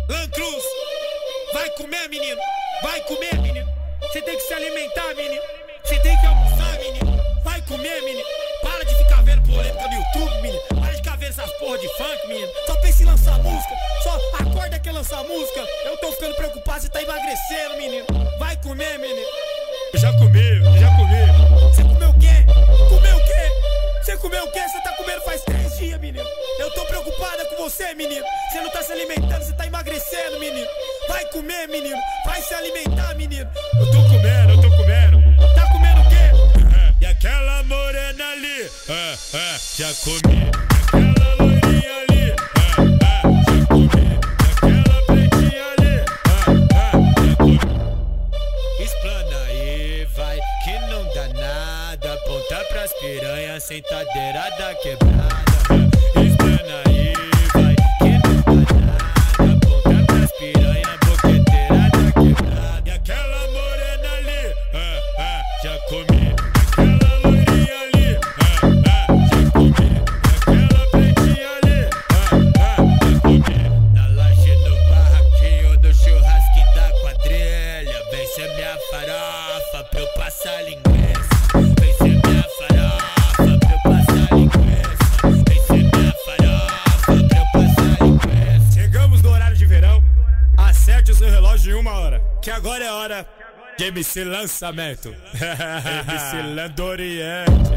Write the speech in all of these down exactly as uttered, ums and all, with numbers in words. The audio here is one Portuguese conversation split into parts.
Lancruz, vai comer, menino. Vai comer, menino. Você tem que se alimentar, menino. Você tem que almoçar, menino. Vai comer, menino. Para de ficar vendo polêmica no YouTube, menino. Para de ficar vendo essas porra de funk, menino. Só pensa em lançar música. Só acorda que lançar música. Eu tô ficando preocupado, você tá emagrecendo, menino. Vai comer, menino. Eu já comi, eu já comi. Você comeu o quê? Comeu o quê? Você comeu o quê? Você tá comendo faz três dias, menino. Eu tô preocupada com você, menino. Você não tá se alimentando, você tá emagrecendo, menino. Vai comer, menino. Vai se alimentar, menino. Eu tô comendo, eu tô comendo. Tá comendo o quê? E aquela morena ali, ah, ah, já comi. Aquela loirinha ali, ah, ah, já comi. Aquela pretinha ali, ah, ah, já comi. Explana aí, vai, que não dá nada. Aponta pras piranhas, sentadeira da quebrada. Explana aí, vai, que não dá nada. Aponta pras piranhas, boqueteira da quebrada. E aquela morena ali, ah, ah, já comi. Aquela loirinha ali, ah, ah, já comi. Aquela pretinha ali, ah, ah, já comi. Na laje, no barraquinho, no churrasco da quadrilha. Vem ser minha farofa pra eu passar linguiça. Vem ser minha farofa pra eu passar linguiça. Vem ser minha farofa pra eu passar linguiça. Chegamos no horário de verão. Acerte o seu relógio em uma hora, que agora é hora de M C Lançamento. M C Landoriente.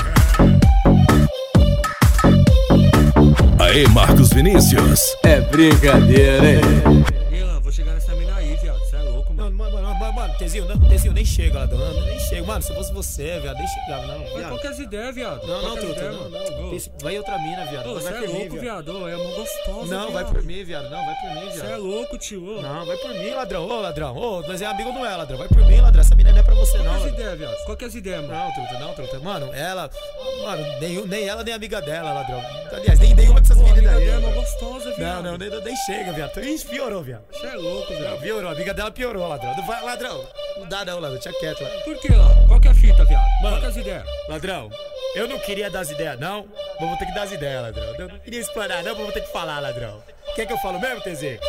Aê, Marcos Vinícius. É brincadeira, hein? Ei, Lan, vou chegar nessa mina aí, viado. Cê é louco, mano. Mano, mano, mano, mano, Tezinho, não, Tezinho, nem chega, ladrão. Não, nem chega. Mano, se fosse você, viado, nem chegava, não. Mas Viado. qual que é as ideias, viado? Não, não, Qual que é as truta, ideias, não, mano? não. Ô, Pense- Vai outra mina, viado. Ô, Vai cê é por mim, louco, viado. viado. Ô, é mó gostosa, Não, vai viado. por mim, viado. Não, vai por mim, Cê é viado. louco, tio. Ô. Não, vai por mim, ladrão. Ô, ladrão. Ô, nós é amigo, não é, ladrão. Vai por mim, ladrão. Essa mina não é pra você, Qual não. que é as ladrão. ideias, viado? Qual que é as ideias, mano? Não, truta, não, truta. Mano, ela. Mano, nem, nem ela, nem amiga dela, ladrão. Aliás, nem nenhuma dessas Pô, a meninas amiga daí. dela é mó ladrão. gostosa, viado. Não, não, nem, nem chega, viado. Ih, piorou, viado. Cê é louco, Não, viado. piorou. A amiga dela piorou, ladrão. Não vai, ladrão. Não dá, não, ladrão. Tinha quieto, ladrão. Por que, lá? Qual que é a fita, viado? Qual Mano. que é as ideias? Ladrão, eu não queria dar as ideias, não, mas vou ter que dar as ideias, ladrão. Eu não queria explanar, não, mas vou ter que falar, ladrão. Quer que eu falo mesmo, T Z?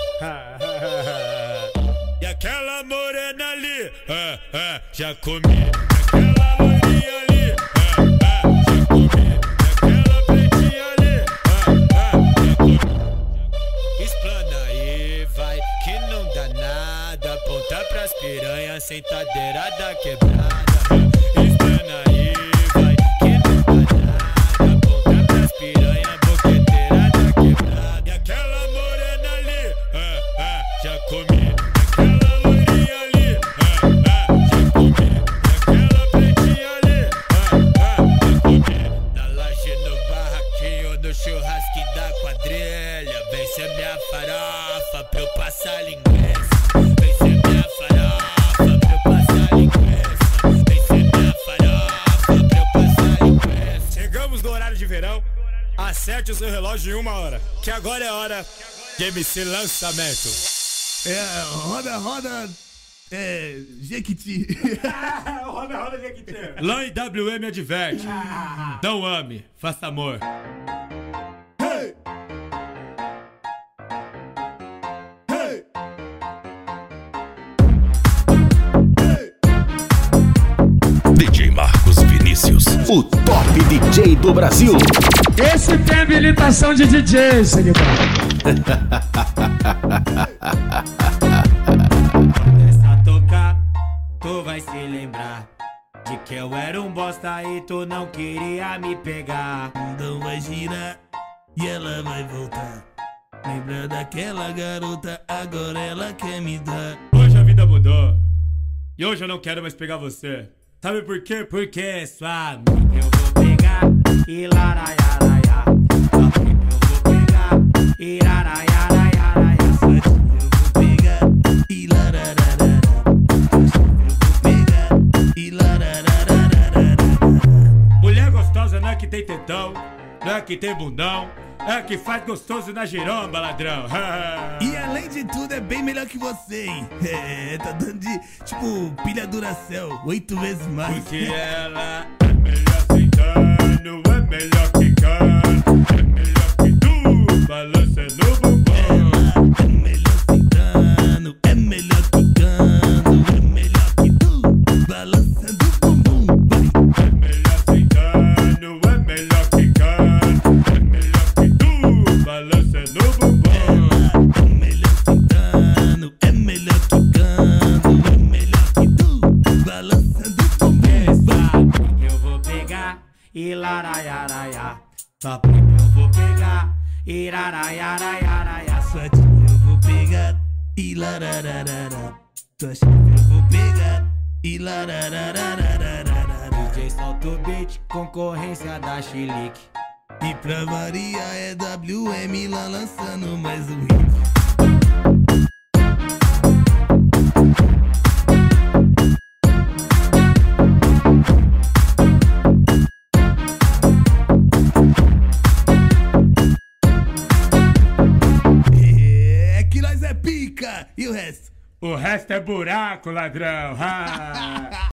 E aquela morena ali, ah, ah, já comi. Aquela loirinha ali, ah, ah, já comi. Aquela pretinha ali, ah, ah, já comi. Explana aí, vai, que não dá nada. Aponta pras piranhas, sentadeira da quebrada. Explana aí, vai, que não dá nada. Aponta pras piranhas, boqueteira da quebrada. E aquela morena ali, ah, ah, já comi. Aquela loirinha ali, ah, ah, já comi. Aquela pretinha ali, ah, ah, já comi. Na laje, no barraquinho, no churrasco da quadrilha. Vem ser minha farofa pra eu passar linguiça. Vem ser minha farofa pra eu passar linguiça. Vem ser minha farofa pra eu passar linguiça. Chegamos no horário de verão. Acerte o seu relógio em uma hora, que agora é hora de M C Lançamento. É, roda, roda. É, Jequiti. Roda, roda, Jequiti. Lan e W M adverte. Não ame, faça amor. Hey! Hey! Hey! D J Marcos Vinícius, o top D J do Brasil. Esse tem habilitação de D J, seguidor. Começa a tocar, tu vai se lembrar de que eu era um bosta e tu não queria me pegar. Então vai girar e ela vai voltar. Lembra daquela garota, agora ela quer me dar. Hoje a vida mudou e hoje eu não quero mais pegar você. Sabe por quê? Porque sua amiga eu vou pegar e laraiaraia. Sua prima eu vou pegar e laraiaraia. Sua tia eu vou pegar E larararara. Eu vou pegar e larararara. mulher gostosa não é que tem tetão, não é que tem bundão, é que faz gostoso na giromba, ladrão. E além de tudo é bem melhor que você, hein? É, tá dando de, tipo, pilha Duracell, oito vezes mais. Porque ela é melhor sentando, é melhor quicando, é melhor que tu, balança no bumbum. Ela é melhor sentando, Sua prima eu vou pegar, iraraiaraiaraia. Sua tia eu vou pegar e larararara. Sua chefe eu vou pegar e lararararararara. D J solta o beat, concorrência da Chilique. E pra variar é W M lá lançando mais um hit. É que nós é pica e o resto? O resto é buraco, ladrão. Ha!